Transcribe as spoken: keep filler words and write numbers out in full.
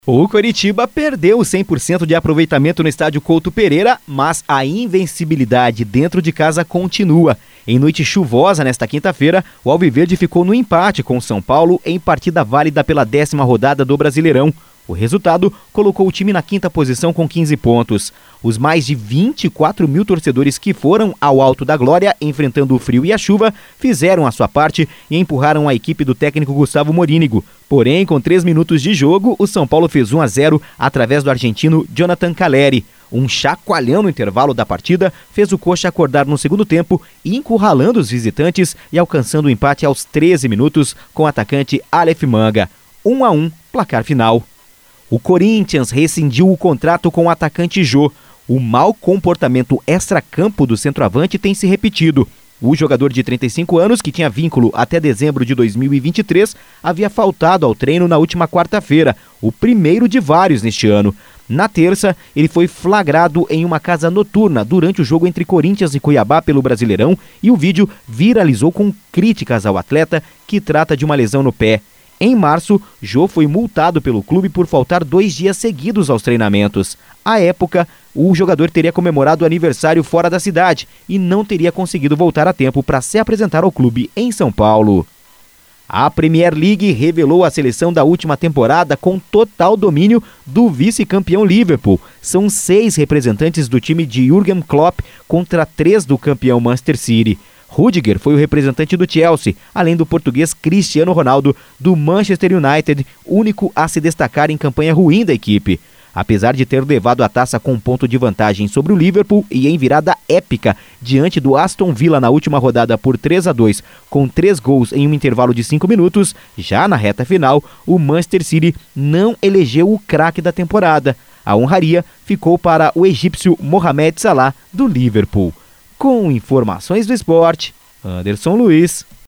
O Coritiba perdeu cem por cento de aproveitamento no estádio Couto Pereira, mas a invencibilidade dentro de casa continua. Em noite chuvosa nesta quinta-feira, o Alviverde ficou no empate com o São Paulo em partida válida pela décima rodada do Brasileirão. O resultado colocou o time na quinta posição com quinze pontos. Os mais de vinte e quatro mil torcedores que foram ao Alto da Glória, enfrentando o frio e a chuva, fizeram a sua parte e empurraram a equipe do técnico Gustavo Morínigo. Porém, com três minutos de jogo, o São Paulo fez um a zero através do argentino Jonathan Calleri. Um chacoalhão no intervalo da partida fez o Coxa acordar no segundo tempo, encurralando os visitantes e alcançando o empate aos treze minutos com o atacante Aleph Manga. um a um, placar final. O Corinthians rescindiu o contrato com o atacante Jô. O mau comportamento extracampo do centroavante tem se repetido. O jogador de trinta e cinco anos, que tinha vínculo até dezembro de dois mil e vinte e três, havia faltado ao treino na última quarta-feira, o primeiro de vários neste ano. Na terça, ele foi flagrado em uma casa noturna durante o jogo entre Corinthians e Cuiabá pelo Brasileirão e o vídeo viralizou com críticas ao atleta, que trata de uma lesão no pé. Em março, Jô foi multado pelo clube por faltar dois dias seguidos aos treinamentos. À época, o jogador teria comemorado o aniversário fora da cidade e não teria conseguido voltar a tempo para se apresentar ao clube em São Paulo. A Premier League revelou a seleção da última temporada com total domínio do vice-campeão Liverpool. São seis representantes do time de Jürgen Klopp contra três do campeão Manchester City. Rudiger foi o representante do Chelsea, além do português Cristiano Ronaldo, do Manchester United, único a se destacar em campanha ruim da equipe. Apesar de ter levado a taça com um ponto de vantagem sobre o Liverpool e em virada épica diante do Aston Villa na última rodada por três a dois, com três gols em um intervalo de cinco minutos, já na reta final, o Manchester City não elegeu o craque da temporada. A honraria ficou para o egípcio Mohamed Salah, do Liverpool. Com informações do esporte, Anderson Luiz.